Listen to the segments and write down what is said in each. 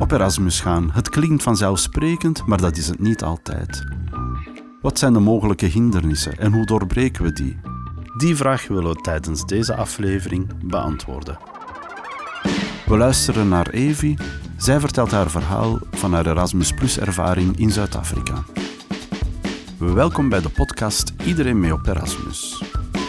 op Erasmus gaan. Het klinkt vanzelfsprekend, maar dat is het niet altijd. Wat zijn de mogelijke hindernissen en hoe doorbreken we die? Die vraag willen we tijdens deze aflevering beantwoorden. We luisteren naar Evie. Zij vertelt haar verhaal van haar Erasmus Plus-ervaring in Zuid-Afrika. Welkom bij de podcast Iedereen mee op Erasmus.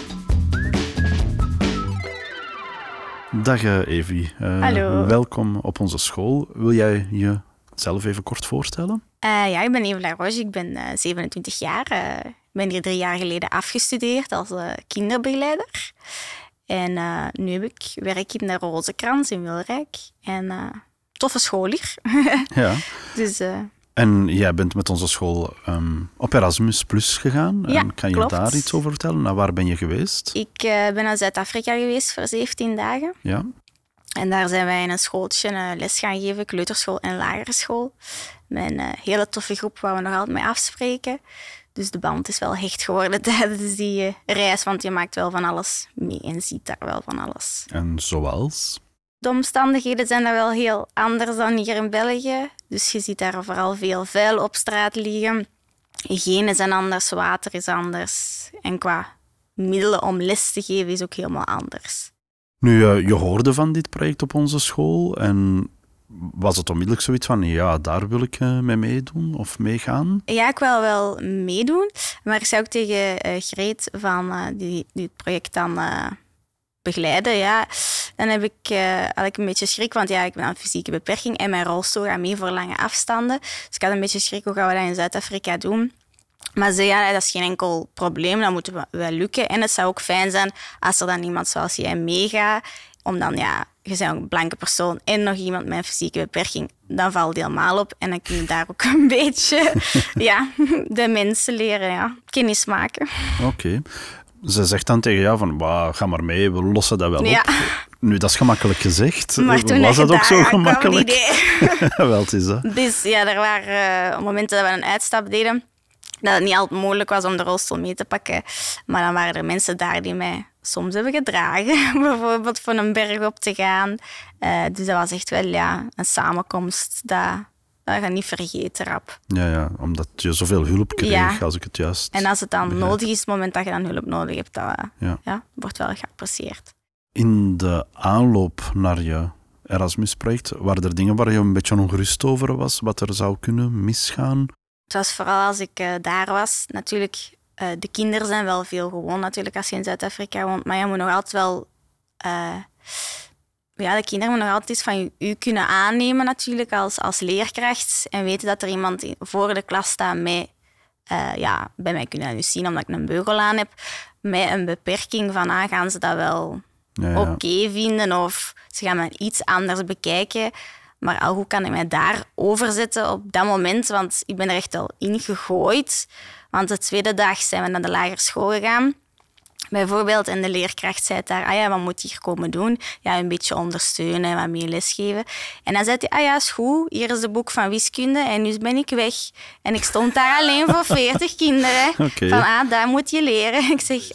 Dag Evie. Hallo. Welkom op onze school. Wil jij jezelf even kort voorstellen? Ik ben Eve Laroche, ik ben 27 jaar. Ik ben hier 3 jaar geleden afgestudeerd als kinderbegeleider. En nu werk ik in de Rozenkrans in Wilrijk. En toffe school hier. Ja. Dus, En jij bent met onze school op Erasmus Plus gegaan. Ja, kan je klopt. daar iets over vertellen? Nou, waar ben je geweest? Ik ben naar Zuid-Afrika geweest voor 17 dagen. Ja. En daar zijn wij in een schooltje les gaan geven, kleuterschool en lagere school. Met een hele toffe groep waar we nog altijd mee afspreken. Dus de band is wel hecht geworden tijdens die reis, want je maakt wel van alles mee en ziet daar wel van alles. En zoals? De omstandigheden zijn daar wel heel anders dan hier in België. Dus je ziet daar vooral veel vuil op straat liggen. Hygiëne zijn anders, water is anders. En qua middelen om les te geven is ook helemaal anders. Nu, je hoorde van dit project op onze school en was het onmiddellijk zoiets van, ja, daar wil ik mee meedoen of meegaan? Ja, ik wil wel meedoen. Maar ik zei ook tegen Greet van die het project dan begeleiden, ja. Dan had ik een beetje schrik, want ja, ik ben aan fysieke beperking en mijn rolstoel gaat mee voor lange afstanden. Dus ik had een beetje schrik, hoe gaan we dat in Zuid-Afrika doen? Maar ze zei, ja, dat is geen enkel probleem, dat moet wel lukken. En het zou ook fijn zijn als er dan iemand zoals jij meegaat, om dan, ja, je bent ook een blanke persoon en nog iemand met een fysieke beperking, dan valt het helemaal op. En dan kun je daar ook een beetje de mensen leren, ja, kennis maken. Oké. Ze zegt dan tegen jou van, ga maar mee, we lossen dat wel op. Nu, dat is gemakkelijk gezegd. Maar toen was dat ook zo gemakkelijk? Wel, het is dat. Dus ja, er waren momenten dat we een uitstap deden, dat het niet altijd mogelijk was om de rolstoel mee te pakken. Maar dan waren er mensen daar die mij soms hebben gedragen, bijvoorbeeld voor een berg op te gaan. Dus dat was echt wel een samenkomst dat je niet vergeten rap. Ja, omdat je zoveel hulp kreeg, als ik het juist En als het dan begrijp. nodig is, het moment dat je dan hulp nodig hebt, dat wordt wel geapprecieerd. In de aanloop naar je Erasmus-project, waren er dingen waar je een beetje ongerust over was, wat er zou kunnen misgaan? Het was vooral als ik daar was, natuurlijk, de kinderen zijn wel veel gewoon natuurlijk als je in Zuid-Afrika woont, maar je moet nog altijd wel... de kinderen moeten nog altijd iets van u kunnen aannemen natuurlijk als leerkracht en weten dat er iemand voor de klas staat met... bij mij kunnen dat nu zien omdat ik een beugel aan heb, met een beperking van gaan ze dat wel oké vinden of ze gaan me iets anders bekijken. Maar hoe kan ik mij daar overzetten op dat moment? Want ik ben er echt al ingegooid. Want de tweede dag zijn we naar de lagere school gegaan. Bijvoorbeeld, en de leerkracht zei daar, wat moet je hier komen doen? Ja, een beetje ondersteunen, wat meer lesgeven. En dan zei hij, is goed, hier is het boek van wiskunde en nu ben ik weg. En ik stond daar alleen voor 40 kinderen. Okay. Van, daar moet je leren. Ik zeg,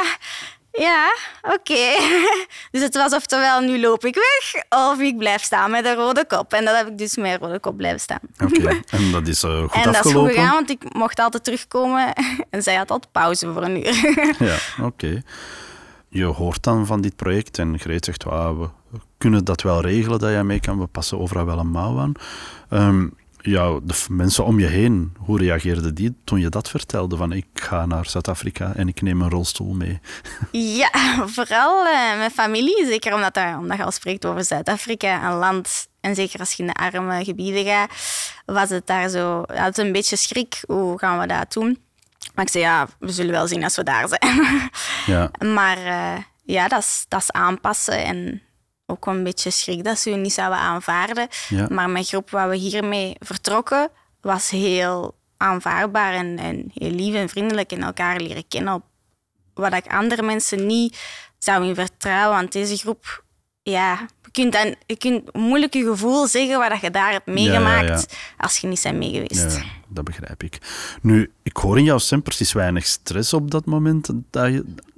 oké. Dus het was oftewel, nu loop ik weg of ik blijf staan met een rode kop. En dat heb ik dus met een rode kop blijven staan. Oké. En dat is goed afgelopen? En dat is goed gegaan, want ik mocht altijd terugkomen en zij had altijd pauze voor een uur. Ja, oké. Je hoort dan van dit project en Greet zegt, we kunnen dat wel regelen dat jij mee kan, we passen overal wel een mouw aan. De mensen om je heen, hoe reageerden die toen je dat vertelde? Van ik ga naar Zuid-Afrika en ik neem een rolstoel mee. Ja, vooral mijn familie. Zeker omdat je al spreekt over Zuid-Afrika, een land. En zeker als je in de arme gebieden gaat, was het daar zo... Het een beetje schrik, hoe gaan we dat doen? Maar ik zei, we zullen wel zien als we daar zijn. Ja. Maar dat is aanpassen en... ook een beetje schrik dat ze je niet zouden aanvaarden. Ja. Maar mijn groep waar we hiermee vertrokken was heel aanvaardbaar en heel lief en vriendelijk en elkaar leren kennen op wat ik andere mensen niet zou in vertrouwen. Want deze groep, je kunt moeilijk je gevoel zeggen wat je daar hebt meegemaakt als je niet bent meegeweest. Ja, dat begrijp ik. Nu, ik hoor in jouw stem precies weinig stress op dat moment.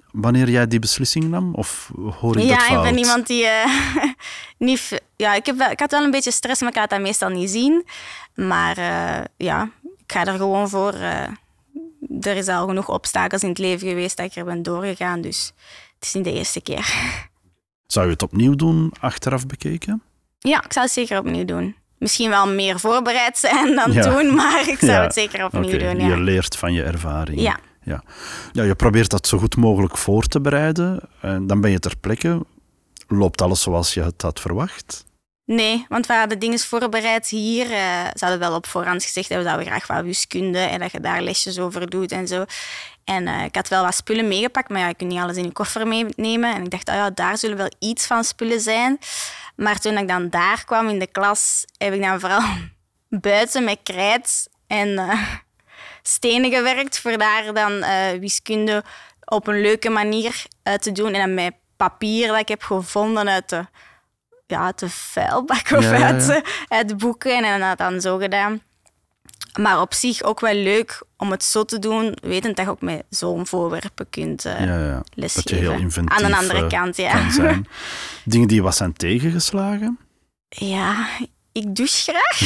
wanneer jij die beslissing nam? Of hoor ik dat fout? Ja, ik ben iemand die niet... Ja, ik had wel een beetje stress, maar ik laat dat meestal niet zien. Maar ik ga er gewoon voor. Er is al genoeg obstakels in het leven geweest dat ik er ben doorgegaan. Dus het is niet de eerste keer. Zou je het opnieuw doen, achteraf bekeken? Ja, ik zou het zeker opnieuw doen. Misschien wel meer voorbereid zijn dan toen, maar ik zou het zeker opnieuw doen. Ja. Je leert van je ervaring. Ja. Ja, je probeert dat zo goed mogelijk voor te bereiden. En dan ben je ter plekke. Loopt alles zoals je het had verwacht? Nee, want we hadden dingen voorbereid hier. Ze hadden wel op voorhand gezegd dat we zouden graag wat wiskunde en dat je daar lesjes over doet en zo. En ik had wel wat spullen meegepakt, maar je kunt niet alles in je koffer meenemen. En ik dacht, daar zullen wel iets van spullen zijn. Maar toen ik dan daar kwam in de klas, heb ik dan vooral buiten met krijt en stenen gewerkt voor daar dan wiskunde op een leuke manier te doen. En dan met papier dat ik heb gevonden uit de vuilbak of uit de boeken. En dat dan zo gedaan. Maar op zich ook wel leuk om het zo te doen, wetend dat je ook met zo'n voorwerpen kunt lesgeven. Dat je heel inventief aan de andere kant, kan zijn. Dingen die wat zijn tegengeslagen? Ja, ik douche graag.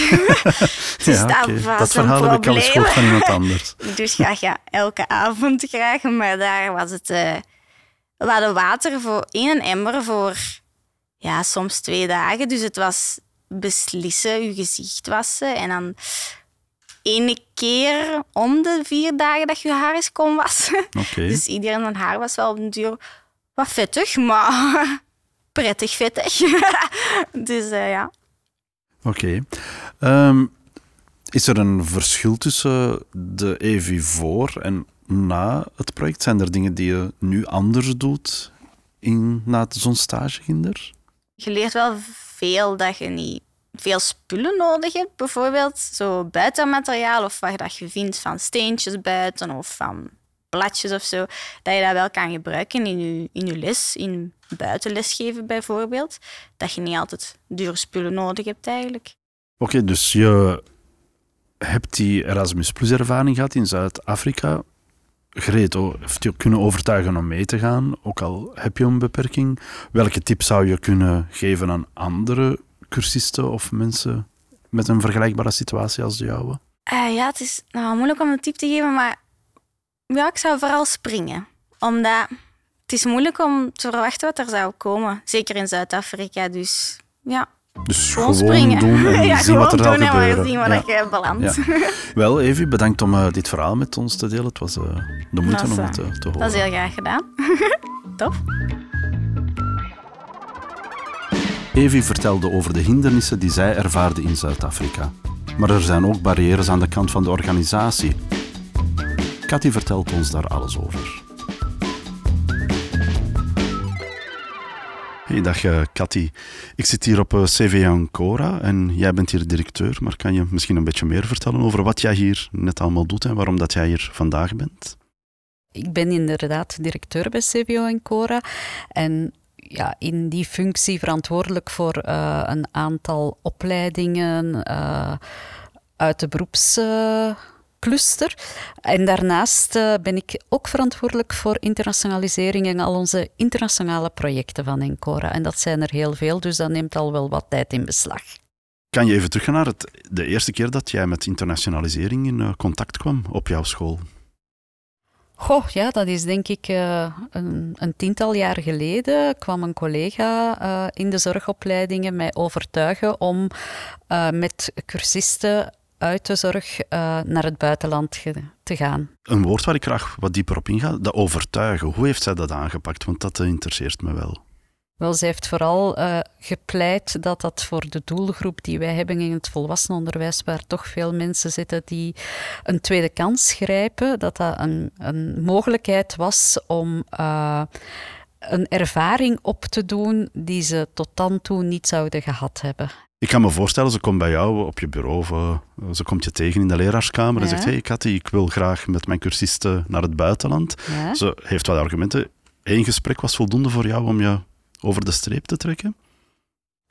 Dat verhaal heb ik al eens gehoord van iemand anders. Ik douche graag, elke avond graag. Maar daar was het... we hadden water voor 1 emmer voor soms 2 dagen. Dus het was beslissen, je gezicht wassen en dan 1 keer om de 4 dagen dat je haar eens kon wassen. Okay. Dus iedereen zijn haar was wel op den duur wat vettig, maar prettig vettig. Dus ja. Oké. Is er een verschil tussen de EVI voor en na het project? Zijn er dingen die je nu anders doet na zo'n stagekinder? Je leert wel veel dat je niet veel spullen nodig hebt. Bijvoorbeeld zo buitenmateriaal of wat dat je vindt van steentjes buiten of van bladjes of zo. Dat je dat wel kan gebruiken in je les, in buitenlesgeven bijvoorbeeld. Dat je niet altijd dure spullen nodig hebt eigenlijk. Oké, dus je hebt die Erasmus Plus ervaring gehad in Zuid-Afrika. Greto heeft je kunnen overtuigen om mee te gaan, ook al heb je een beperking. Welke tip zou je kunnen geven aan andere cursisten of mensen met een vergelijkbare situatie als de jouwe? Het is moeilijk om een tip te geven, maar ik zou vooral springen. Omdat het is moeilijk om te verwachten wat er zou komen. Zeker in Zuid-Afrika, dus ja. Dus gewoon springen. Doen en zien wat er zal gebeuren. En zien waar je belandt. Ja. Wel, Evi, bedankt om dit verhaal met ons te delen. Het was de moeite om het te horen. Dat is heel graag gedaan. Tof. Evi vertelde over de hindernissen die zij ervaarde in Zuid-Afrika. Maar er zijn ook barrières aan de kant van de organisatie. Cathy vertelt ons daar alles over. Hey, dag Cathy. Ik zit hier op CVA Ancora en jij bent hier directeur. Maar kan je misschien een beetje meer vertellen over wat jij hier net allemaal doet en waarom dat jij hier vandaag bent? Ik ben inderdaad directeur bij CVA Ancora en in die functie verantwoordelijk voor een aantal opleidingen uit de beroepscluster. En daarnaast ben ik ook verantwoordelijk voor internationalisering en al onze internationale projecten van Ancora. En dat zijn er heel veel, dus dat neemt al wel wat tijd in beslag. Kan je even teruggaan naar de eerste keer dat jij met internationalisering in contact kwam op jouw school? Dat is denk ik een 10-tal jaar geleden kwam een collega in de zorgopleidingen mij overtuigen om met cursisten uit de zorg naar het buitenland te gaan. Een woord waar ik graag wat dieper op inga, dat overtuigen. Hoe heeft zij dat aangepakt? Want dat interesseert me wel. Wel, zij heeft vooral gepleit dat dat voor de doelgroep die wij hebben in het volwassenenonderwijs, waar toch veel mensen zitten die een tweede kans grijpen, dat dat een mogelijkheid was om een ervaring op te doen die ze tot dan toe niet zouden gehad hebben. Ik kan me voorstellen, ze komt bij jou op je bureau, of ze komt je tegen in de leraarskamer en zegt, hey Cathy, ik wil graag met mijn cursisten naar het buitenland. Ja. Ze heeft wat argumenten. 1 gesprek was voldoende voor jou om je over de streep te trekken?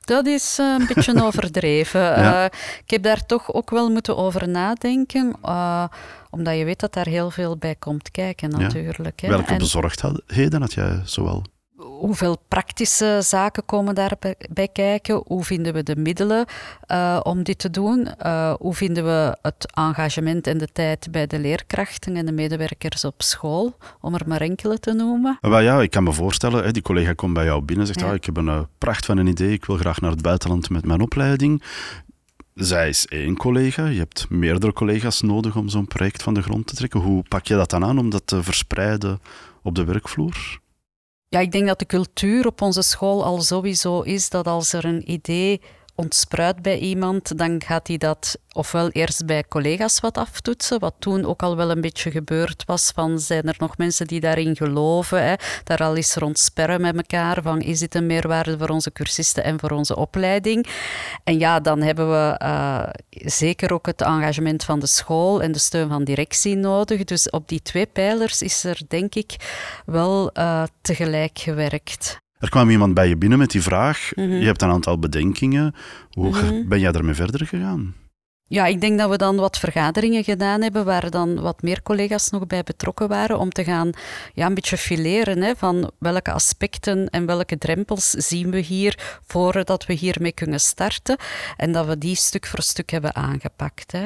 Dat is een beetje overdreven. Ja. Ik heb daar toch ook wel moeten over nadenken, omdat je weet dat daar heel veel bij komt kijken natuurlijk. Hè. Welke bezorgdheden had jij zoal? Hoeveel praktische zaken komen daarbij kijken? Hoe vinden we de middelen om dit te doen? Hoe vinden we het engagement en de tijd bij de leerkrachten en de medewerkers op school? Om er maar enkele te noemen. Ik kan me voorstellen, die collega komt bij jou binnen en zegt, ik heb een pracht van een idee, ik wil graag naar het buitenland met mijn opleiding. Zij is één collega, je hebt meerdere collega's nodig om zo'n project van de grond te trekken. Hoe pak je dat dan aan om dat te verspreiden op de werkvloer? Ja, ik denk dat de cultuur op onze school al sowieso is dat als er een idee ontspruit bij iemand, dan gaat hij dat ofwel eerst bij collega's wat aftoetsen, wat toen ook al wel een beetje gebeurd was, van zijn er nog mensen die daarin geloven, hè? Daar al eens rond sperren met elkaar, van is dit een meerwaarde voor onze cursisten en voor onze opleiding? En ja, dan hebben we zeker ook het engagement van de school en de steun van directie nodig. Dus op die 2 pijlers is er denk ik wel tegelijk gewerkt. Er kwam iemand bij je binnen met die vraag. Je hebt een aantal bedenkingen. Hoe ben jij daarmee verder gegaan? Ja, ik denk dat we dan wat vergaderingen gedaan hebben waar dan wat meer collega's nog bij betrokken waren om te gaan een beetje fileren, hè, van welke aspecten en welke drempels zien we hier voordat we hiermee kunnen starten. En dat we die stuk voor stuk hebben aangepakt. Hè.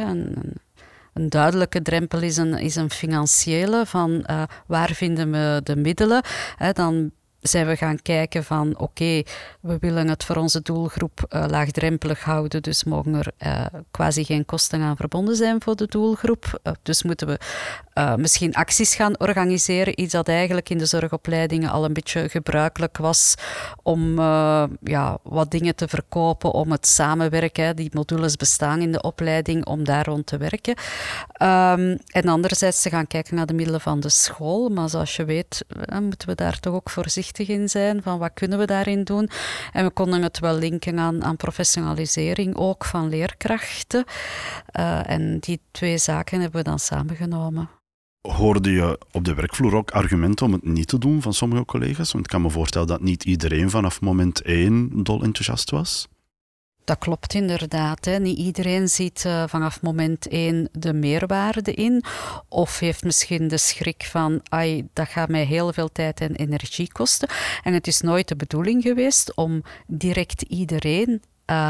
Een duidelijke drempel is een financiële, van waar vinden we de middelen. Dan zijn we gaan kijken van oké, we willen het voor onze doelgroep laagdrempelig houden, dus mogen er quasi geen kosten aan verbonden zijn voor de doelgroep. Dus moeten we misschien acties gaan organiseren, iets dat eigenlijk in de zorgopleidingen al een beetje gebruikelijk was om wat dingen te verkopen, om het samenwerken, die modules bestaan in de opleiding, om daar rond te werken. En anderzijds te gaan kijken naar de middelen van de school, maar zoals je weet moeten we daar toch ook voorzichtig in zijn, van wat kunnen we daarin doen. En we konden het wel linken aan professionalisering ook van leerkrachten. En die 2 zaken hebben we dan samengenomen. Hoorde je op de werkvloer ook argumenten om het niet te doen van sommige collega's? Want ik kan me voorstellen dat niet iedereen vanaf moment 1 dol enthousiast was. Dat klopt inderdaad. Hè. Niet iedereen ziet vanaf moment 1 de meerwaarde in. Of heeft misschien de schrik van, dat gaat mij heel veel tijd en energie kosten. En het is nooit de bedoeling geweest om direct iedereen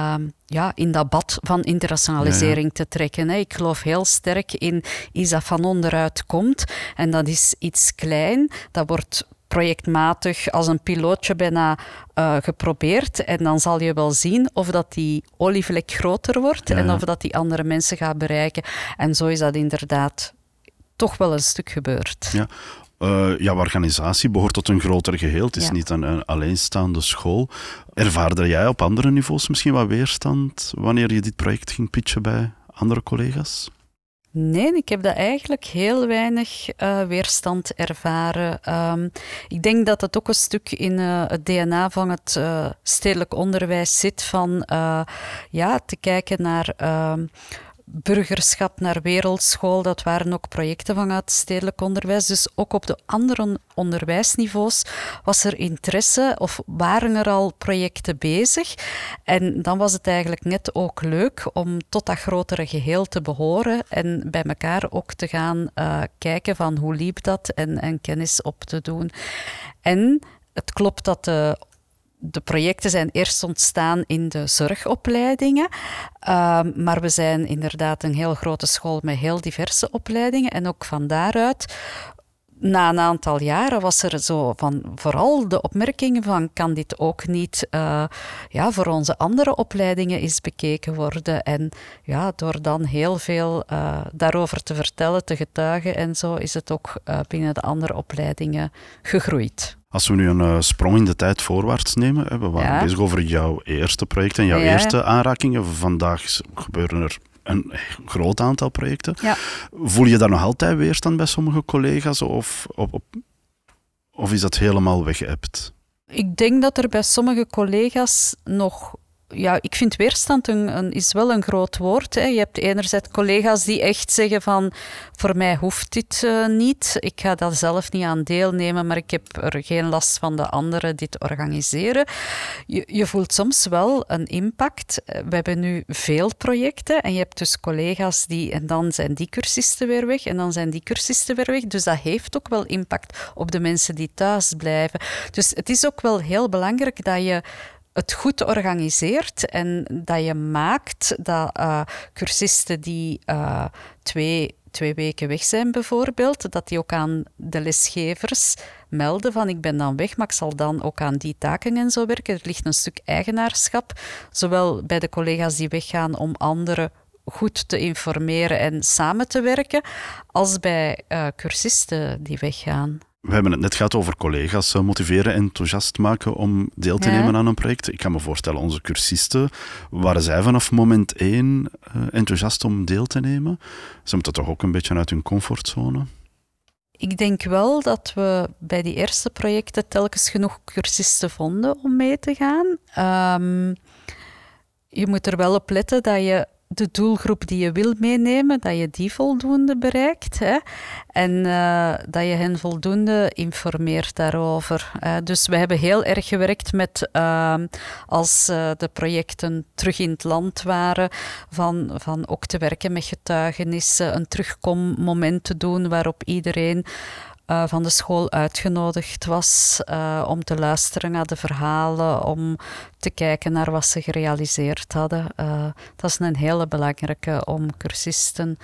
in dat bad van internationalisering te trekken. Hè. Ik geloof heel sterk in iets dat van onderuit komt. En dat is iets klein. Dat wordt projectmatig als een pilootje bijna geprobeerd. En dan zal je wel zien of dat die olievlek groter wordt en of dat die andere mensen gaat bereiken. En zo is dat inderdaad toch wel een stuk gebeurd. Ja. Jouw organisatie behoort tot een groter geheel. Het is niet een alleenstaande school. Ervaarde jij op andere niveaus misschien wat weerstand wanneer je dit project ging pitchen bij andere collega's? Nee, ik heb dat eigenlijk heel weinig weerstand ervaren. Ik denk dat het ook een stuk in het DNA van het stedelijk onderwijs zit, van te kijken naar burgerschap, naar wereldschool. Dat waren ook projecten vanuit het stedelijk onderwijs. Dus ook op de andere onderwijsniveaus was er interesse of waren er al projecten bezig. En dan was het eigenlijk net ook leuk om tot dat grotere geheel te behoren en bij elkaar ook te gaan kijken van hoe liep dat en kennis op te doen. En het klopt dat de projecten zijn eerst ontstaan in de zorgopleidingen, maar we zijn inderdaad een heel grote school met heel diverse opleidingen en ook van daaruit, na een aantal jaren, was er zo van vooral de opmerking van kan dit ook niet voor onze andere opleidingen eens bekeken worden. En door dan heel veel daarover te vertellen, te getuigen en zo, is het ook binnen de andere opleidingen gegroeid. Als we nu een sprong in de tijd voorwaarts nemen, we waren bezig over jouw eerste project en jouw eerste aanrakingen. Vandaag gebeuren er een groot aantal projecten. Ja. Voel je daar nog altijd weerstand bij sommige collega's of is dat helemaal weggeëpt? Ik denk dat er bij sommige collega's nog ik vind weerstand is wel een groot woord. Hè. Je hebt enerzijds collega's die echt zeggen van, voor mij hoeft dit niet. Ik ga daar zelf niet aan deelnemen, maar ik heb er geen last van de anderen die het organiseren. Je voelt soms wel een impact. We hebben nu veel projecten en je hebt dus collega's en dan zijn die cursisten weer weg en dan zijn die cursisten weer weg. Dus dat heeft ook wel impact op de mensen die thuis blijven. Dus het is ook wel heel belangrijk dat je het goed organiseert en dat je maakt dat cursisten die twee weken weg zijn bijvoorbeeld, dat die ook aan de lesgevers melden van ik ben dan weg, maar ik zal dan ook aan die taken en zo werken. Er ligt een stuk eigenaarschap, zowel bij de collega's die weggaan om anderen goed te informeren en samen te werken, als bij cursisten die weggaan. We hebben het net gehad over collega's motiveren en enthousiast maken om deel te nemen aan een project. Ik kan me voorstellen, onze cursisten, waren zij vanaf moment 1 enthousiast om deel te nemen? Ze moeten toch ook een beetje uit hun comfortzone? Ik denk wel dat we bij die eerste projecten telkens genoeg cursisten vonden om mee te gaan. Je moet er wel op letten dat je de doelgroep die je wil meenemen, dat je die voldoende bereikt. Hè? En dat je hen voldoende informeert daarover. Dus we hebben heel erg gewerkt met, als de projecten terug in het land waren, van ook te werken met getuigenissen, een terugkommoment te doen waarop iedereen van de school uitgenodigd was om te luisteren naar de verhalen, om te kijken naar wat ze gerealiseerd hadden. Dat is een hele belangrijke om cursisten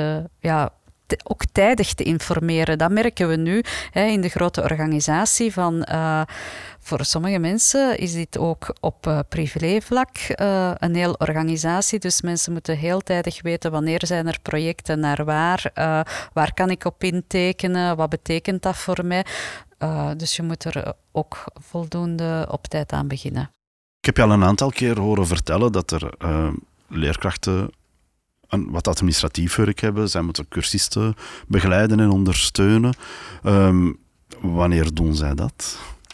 ook tijdig te informeren. Dat merken we nu in de grote organisatie. Voor sommige mensen is dit ook op privévlak een hele organisatie. Dus mensen moeten heel tijdig weten wanneer zijn er projecten, naar waar kan ik op intekenen, wat betekent dat voor mij. Dus je moet er ook voldoende op tijd aan beginnen. Ik heb je al een aantal keer horen vertellen dat er leerkrachten wat administratief werk hebben. Zij moeten cursisten begeleiden en ondersteunen. Wanneer doen zij dat?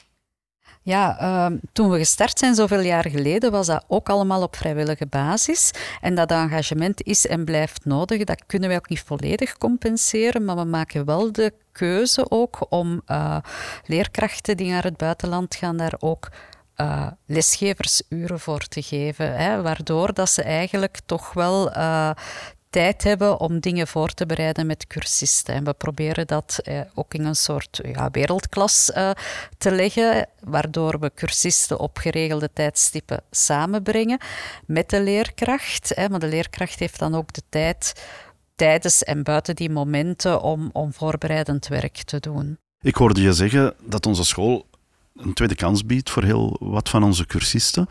Ja, toen we gestart zijn, zoveel jaar geleden, was dat ook allemaal op vrijwillige basis. En dat engagement is en blijft nodig. Dat kunnen wij ook niet volledig compenseren, maar we maken wel de keuze ook om leerkrachten die naar het buitenland gaan, daar ook lesgeversuren voor te geven. Hè, waardoor dat ze eigenlijk toch wel tijd hebben om dingen voor te bereiden met cursisten. En we proberen dat ook in een soort wereldklas te leggen, waardoor we cursisten op geregelde tijdstippen samenbrengen met de leerkracht. Maar de leerkracht heeft dan ook de tijd tijdens en buiten die momenten om voorbereidend werk te doen. Ik hoorde je zeggen dat onze school een tweede kans biedt voor heel wat van onze cursisten.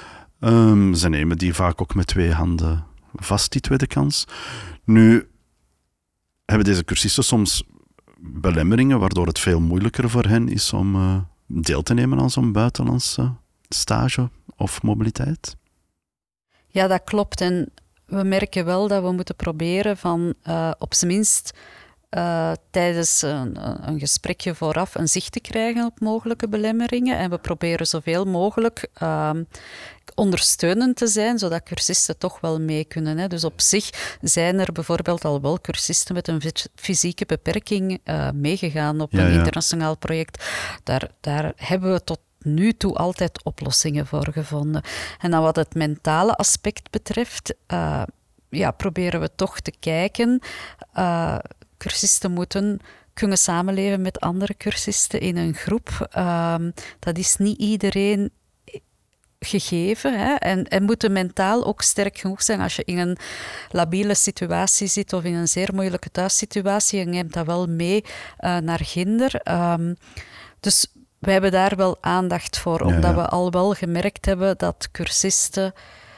Ze nemen die vaak ook met 2 handen vast, die tweede kans. Nu hebben deze cursisten soms belemmeringen, waardoor het veel moeilijker voor hen is om deel te nemen aan zo'n buitenlandse stage of mobiliteit. Ja, dat klopt. En we merken wel dat we moeten proberen van op zijn minst tijdens een gesprekje vooraf een zicht te krijgen op mogelijke belemmeringen. En we proberen zoveel mogelijk ondersteunend te zijn, zodat cursisten toch wel mee kunnen. Hè. Dus op zich zijn er bijvoorbeeld al wel cursisten met een fysieke beperking meegegaan op een internationaal project. Daar hebben we tot nu toe altijd oplossingen voor gevonden. En dan wat het mentale aspect betreft, proberen we toch te kijken. Cursisten moeten kunnen samenleven met andere cursisten in een groep. Dat is niet iedereen gegeven. Hè? En moeten mentaal ook sterk genoeg zijn als je in een labiele situatie zit of in een zeer moeilijke thuissituatie. Je neemt dat wel mee naar ginder. Dus wij hebben daar wel aandacht voor, omdat we al wel gemerkt hebben dat cursisten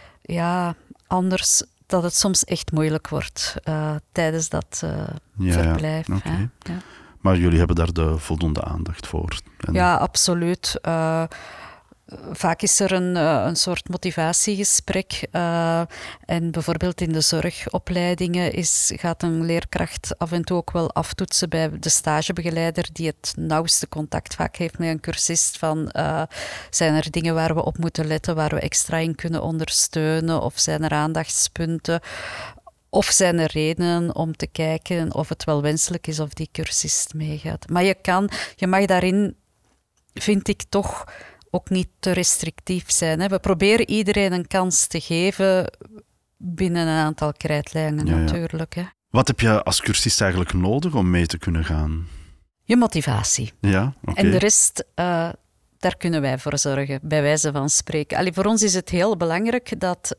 anders, dat het soms echt moeilijk wordt tijdens dat verblijf. Okay. Ja. Maar jullie hebben daar de voldoende aandacht voor? Ja, absoluut. Vaak is er een soort motivatiegesprek. En bijvoorbeeld in de zorgopleidingen gaat een leerkracht af en toe ook wel aftoetsen bij de stagebegeleider die het nauwste contact vaak heeft met een cursist. Zijn er dingen waar we op moeten letten, waar we extra in kunnen ondersteunen? Of zijn er aandachtspunten? Of zijn er redenen om te kijken of het wel wenselijk is of die cursist meegaat? Maar je mag daarin, vind ik, toch ook niet te restrictief zijn. Hè. We proberen iedereen een kans te geven binnen een aantal krijtlijnen natuurlijk. Hè. Wat heb je als cursist eigenlijk nodig om mee te kunnen gaan? Je motivatie. Ja, oké. En de rest, daar kunnen wij voor zorgen, bij wijze van spreken. Voor ons is het heel belangrijk dat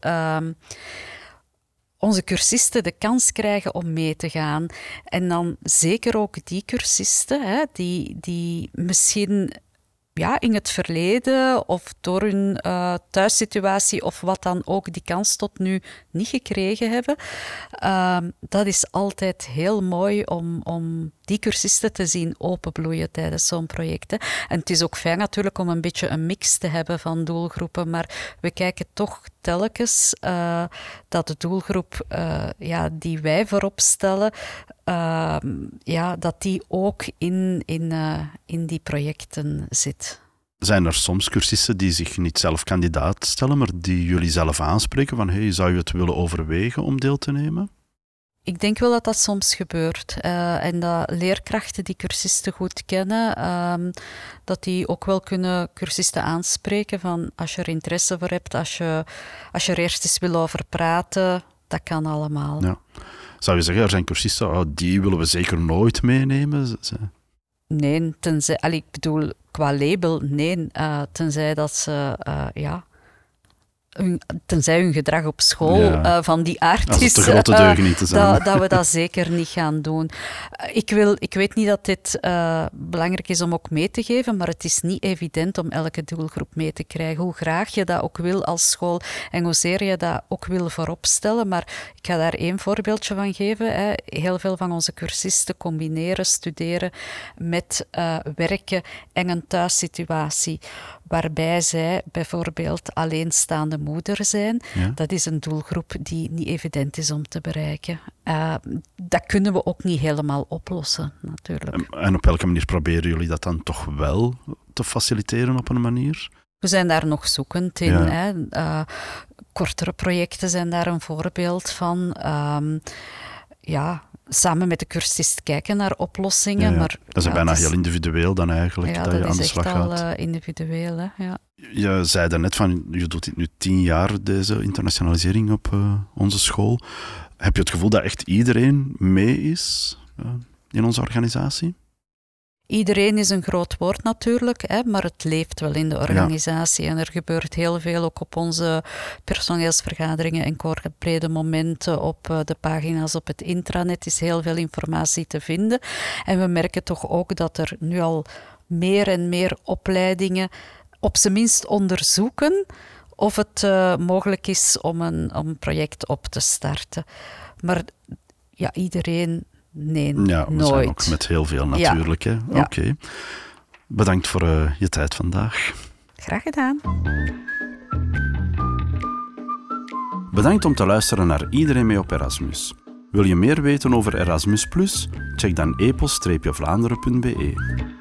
onze cursisten de kans krijgen om mee te gaan. En dan zeker ook die cursisten die misschien in het verleden of door hun thuissituatie of wat dan ook die kans tot nu niet gekregen hebben. Dat is altijd heel mooi om die cursisten te zien openbloeien tijdens zo'n project. Hè. En het is ook fijn natuurlijk om een beetje een mix te hebben van doelgroepen, maar we kijken toch telkens dat de doelgroep die wij voorop stellen, dat die ook in die projecten zit. Zijn er soms cursisten die zich niet zelf kandidaat stellen, maar die jullie zelf aanspreken van zou je het willen overwegen om deel te nemen? Ik denk wel dat dat soms gebeurt. En dat leerkrachten die cursisten goed kennen, dat die ook wel kunnen cursisten aanspreken van als je er interesse voor hebt, als je er eerst eens wil over praten, dat kan allemaal. Ja. Zou je zeggen, er zijn cursisten, die willen we zeker nooit meenemen? Nee, ik bedoel, qua label, nee. Tenzij dat ze, tenzij hun gedrag op school van die aard is, de grote deugnieten zijn. Dat we dat zeker niet gaan doen. Ik weet niet dat dit belangrijk is om ook mee te geven, maar het is niet evident om elke doelgroep mee te krijgen. Hoe graag je dat ook wil als school en hoezeer je dat ook wil vooropstellen. Maar ik ga daar één voorbeeldje van geven. Heel veel van onze cursisten combineren, studeren met werken en een thuissituatie. Waarbij zij bijvoorbeeld alleenstaande moeder zijn. Ja. Dat is een doelgroep die niet evident is om te bereiken. Dat kunnen we ook niet helemaal oplossen, natuurlijk. En op welke manier proberen jullie dat dan toch wel te faciliteren op een manier? We zijn daar nog zoekend in. Ja. Kortere projecten zijn daar een voorbeeld van. Samen met de cursist kijken naar oplossingen. Ja. Maar, dat is bijna heel individueel dan eigenlijk, dat je aan de slag gaat. Ja, dat is echt al individueel. Hè? Ja. Je zei daarnet van, je doet dit nu 10 jaar, deze internationalisering op onze school. Heb je het gevoel dat echt iedereen mee is in onze organisatie? Iedereen is een groot woord natuurlijk, maar het leeft wel in de organisatie. Ja. En er gebeurt heel veel ook op onze personeelsvergaderingen en complete momenten op de pagina's op het intranet is heel veel informatie te vinden. En we merken toch ook dat er nu al meer en meer opleidingen op zijn minst onderzoeken of het mogelijk is om een project op te starten. Maar iedereen... Nee, ja, we nooit. zijn ook met heel veel natuurlijk. Ja. Ja. Oké. Bedankt voor je tijd vandaag. Graag gedaan. Bedankt om te luisteren naar Iedereen mee op Erasmus. Wil je meer weten over Erasmus+? Check dan epos-vlaanderen.be.